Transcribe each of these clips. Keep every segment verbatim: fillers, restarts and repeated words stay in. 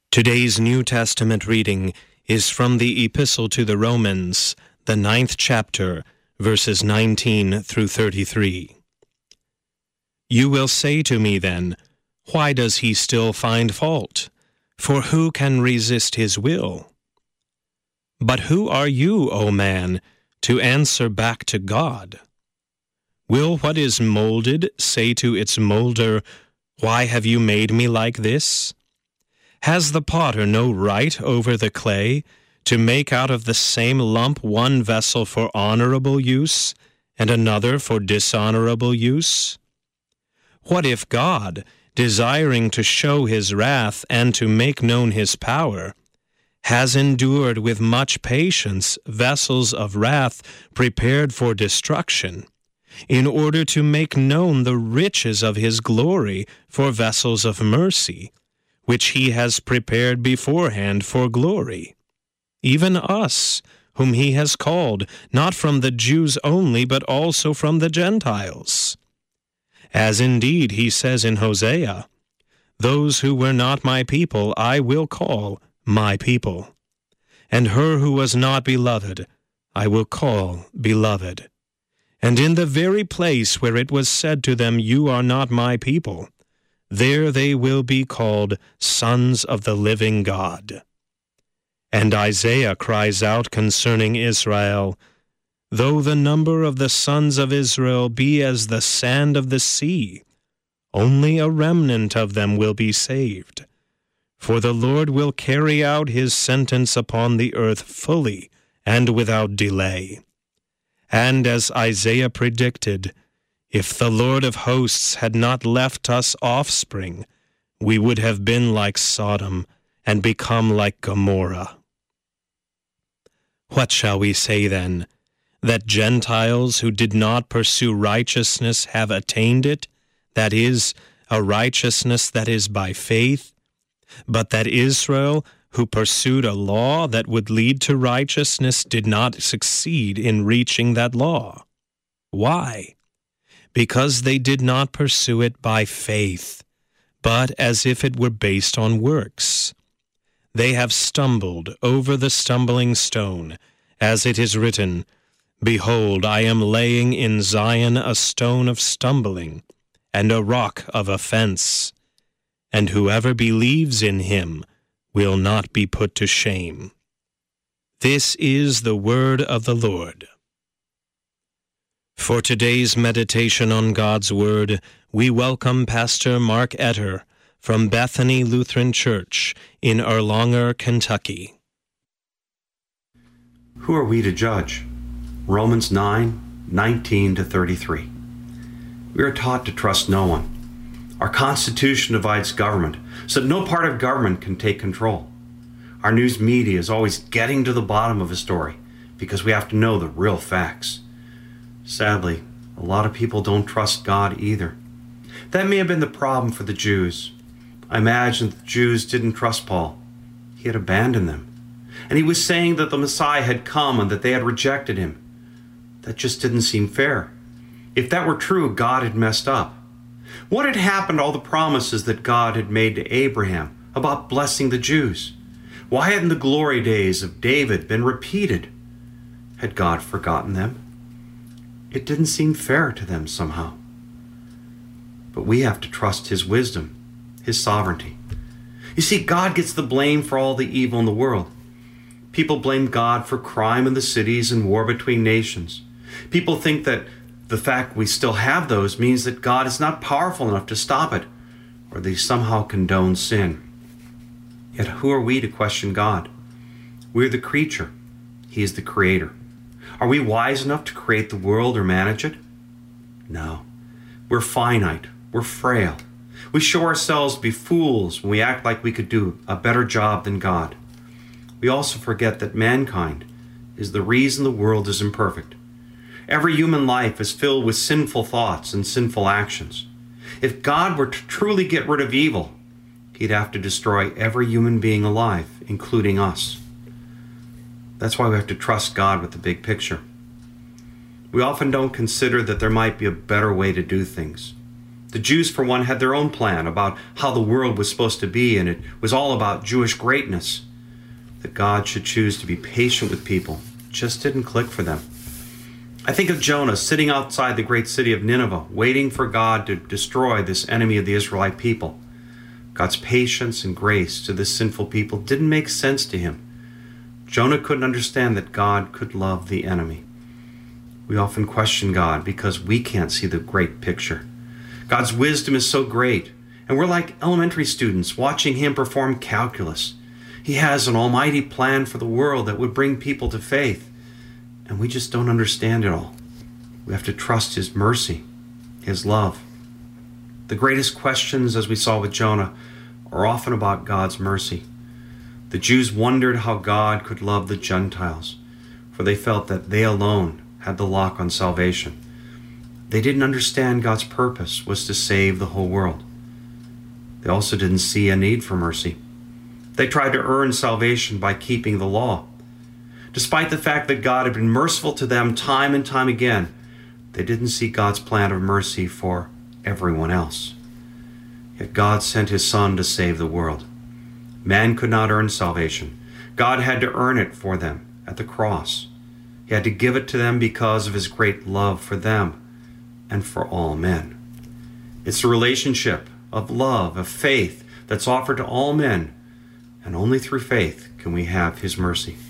Today's New Testament reading is from the Epistle to the Romans, the ninth chapter, verses nineteen through thirty-three. You will say to me then, why does he still find fault? For who can resist his will? But who are you, O man, to answer back to God? Will what is molded say to its molder, why have you made me like this? Has the potter no right over the clay to make out of the same lump one vessel for honorable use and another for dishonorable use? What if God, desiring to show his wrath and to make known his power, has endured with much patience vessels of wrath prepared for destruction, in order to make known the riches of his glory for vessels of mercy, which he has prepared beforehand for glory? Even us, whom he has called, not from the Jews only, but also from the Gentiles. As indeed he says in Hosea, those who were not my people I will call my people, and her who was not beloved I will call beloved. And in the very place where it was said to them, you are not my people, there they will be called sons of the living God. And Isaiah cries out concerning Israel, though the number of the sons of Israel be as the sand of the sea, only a remnant of them will be saved. For the Lord will carry out his sentence upon the earth fully and without delay. And as Isaiah predicted, if the Lord of hosts had not left us offspring, we would have been like Sodom and become like Gomorrah. What shall we say then? That Gentiles who did not pursue righteousness have attained it, that is, a righteousness that is by faith, but that Israel, who pursued a law that would lead to righteousness, did not succeed in reaching that law? Why? Because they did not pursue it by faith, but as if it were based on works. They have stumbled over the stumbling stone, as it is written, behold, I am laying in Zion a stone of stumbling, and a rock of offense, and whoever believes in him will not be put to shame. This is the word of the Lord. For today's meditation on God's Word, we welcome Pastor Mark Etter from Bethany Lutheran Church in Erlanger, Kentucky. Who are we to judge? Romans nine, nineteen to thirty-three. We are taught to trust no one. Our Constitution divides government, so that no part of government can take control. Our news media is always getting to the bottom of a story because we have to know the real facts. Sadly, a lot of people don't trust God either. That may have been the problem for the Jews. I imagine the Jews didn't trust Paul. He had abandoned them. And he was saying that the Messiah had come and that they had rejected him. That just didn't seem fair. If that were true, God had messed up. What had happened to all the promises that God had made to Abraham about blessing the Jews? Why hadn't the glory days of David been repeated? Had God forgotten them? It didn't seem fair to them somehow. But we have to trust his wisdom, his sovereignty. You see, God gets the blame for all the evil in the world. People blame God for crime in the cities and war between nations. People think that the fact we still have those means that God is not powerful enough to stop it, or they somehow condone sin. Yet who are we to question God? We're the creature. He is the creator. Are we wise enough to create the world or manage it? No. We're finite. We're frail. We show ourselves to be fools when we act like we could do a better job than God. We also forget that mankind is the reason the world is imperfect. Every human life is filled with sinful thoughts and sinful actions. If God were to truly get rid of evil, he'd have to destroy every human being alive, including us. That's why we have to trust God with the big picture. We often don't consider that there might be a better way to do things. The Jews, for one, had their own plan about how the world was supposed to be, and it was all about Jewish greatness. That God should choose to be patient with people just didn't click for them. I think of Jonah sitting outside the great city of Nineveh, waiting for God to destroy this enemy of the Israelite people. God's patience and grace to this sinful people didn't make sense to him. Jonah couldn't understand that God could love the enemy. We often question God because we can't see the great picture. God's wisdom is so great, and we're like elementary students watching him perform calculus. He has an almighty plan for the world that would bring people to faith, and we just don't understand it all. We have to trust his mercy, his love. The greatest questions, as we saw with Jonah, are often about God's mercy. The Jews wondered how God could love the Gentiles, for they felt that they alone had the lock on salvation. They didn't understand God's purpose was to save the whole world. They also didn't see a need for mercy. They tried to earn salvation by keeping the law. Despite the fact that God had been merciful to them time and time again, they didn't see God's plan of mercy for everyone else. Yet God sent his Son to save the world. Man could not earn salvation. God had to earn it for them at the cross. He had to give it to them because of his great love for them and for all men. It's a relationship of love, of faith, that's offered to all men, and only through faith can we have his mercy.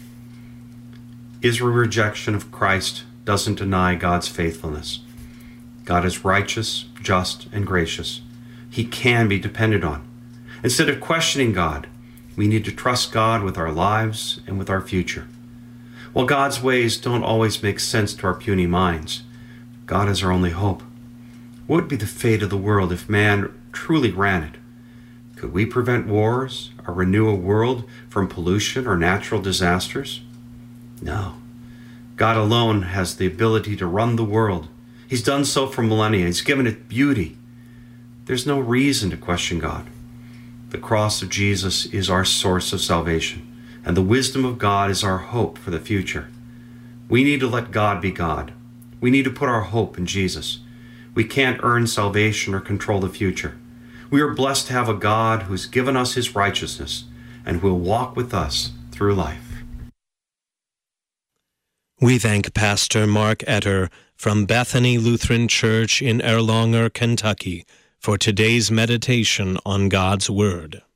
Israel's rejection of Christ doesn't deny God's faithfulness. God is righteous, just, and gracious. He can be depended on. Instead of questioning God, we need to trust God with our lives and with our future. While God's ways don't always make sense to our puny minds, God is our only hope. What would be the fate of the world if man truly ran it? Could we prevent wars or renew a world from pollution or natural disasters? No. God alone has the ability to run the world. He's done so for millennia. He's given it beauty. There's no reason to question God. The cross of Jesus is our source of salvation, and the wisdom of God is our hope for the future. We need to let God be God. We need to put our hope in Jesus. We can't earn salvation or control the future. We are blessed to have a God who has given us his righteousness and who will walk with us through life. We thank Pastor Mark Etter from Bethany Lutheran Church in Erlanger, Kentucky, for today's meditation on God's Word.